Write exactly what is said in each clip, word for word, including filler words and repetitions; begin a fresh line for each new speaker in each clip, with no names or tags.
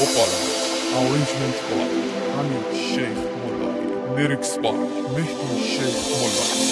بخارم. Arrangement by Hamid Sheikh Mollahi. Lyrics by Mehdi Sheikh Mollahi.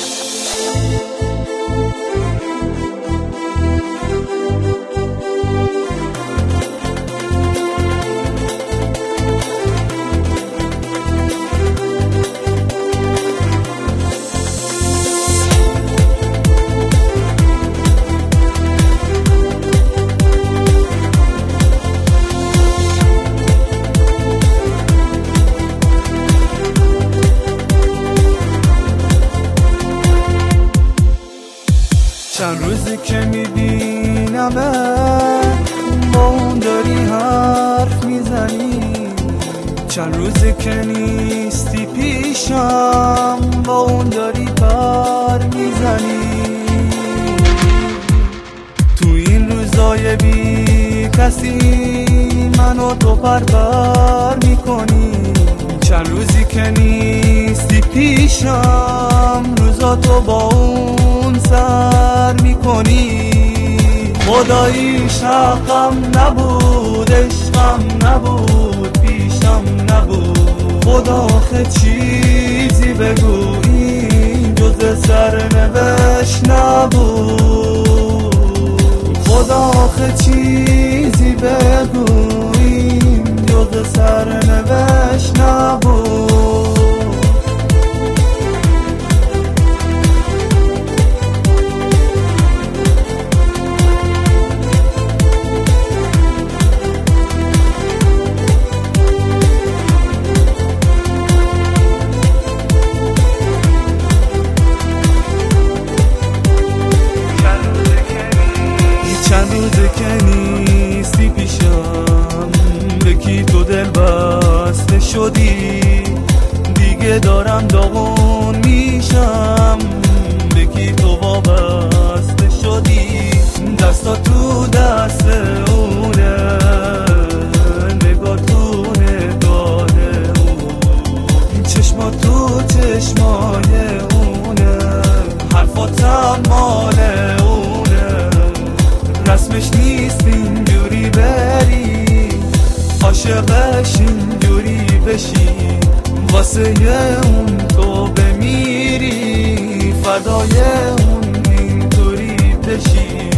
چند روزی که میبینم با اون داری حرف میزنی، چند روزی که نیستی پیشم با اون داری پر میزنی. تو این روزای بی کسی منو تو پر پر میکنی، چند روزی که نیستی پیشم روزا تو با اون سر میکنی. خداییش حقم نبود، عشقم نبود، پیشم نبود. خدا آخه چیزی بگو این جز سرنوشت نبود. خدا آخه چیزی بگو این جز سرنوشت نبود. چند روزه که نیستی پیشم، به کی تو دل بسته شدی، دیگه دارم داغون میشم. به کی تو وابسته شدی، دستا تو دست اونه، نگاه تو نگاه اون، چشما تو چشمای اونه، حرفاتم مال اونه. رسمش نیست اینجوری بری، عاشقش اینجوری بشی، واسه اون تو بمیری، فدای اون اینطوری بشی.